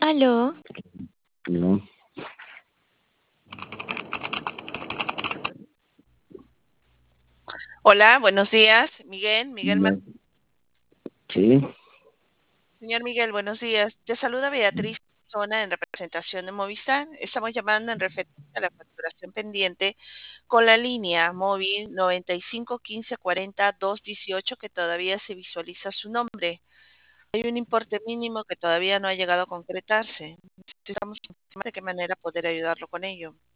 Aló, No, Hola, buenos días, Miguel. no, sí, Señor Miguel, buenos días. Te saluda Beatriz Zona en representación de Movistar. Estamos llamando en referencia a la facturación pendiente con la línea móvil 95 15 40 218 que todavía se visualiza su nombre. Hay un importe mínimo que todavía no ha llegado a concretarse. Necesitamos informar de qué manera poder ayudarlo con ello.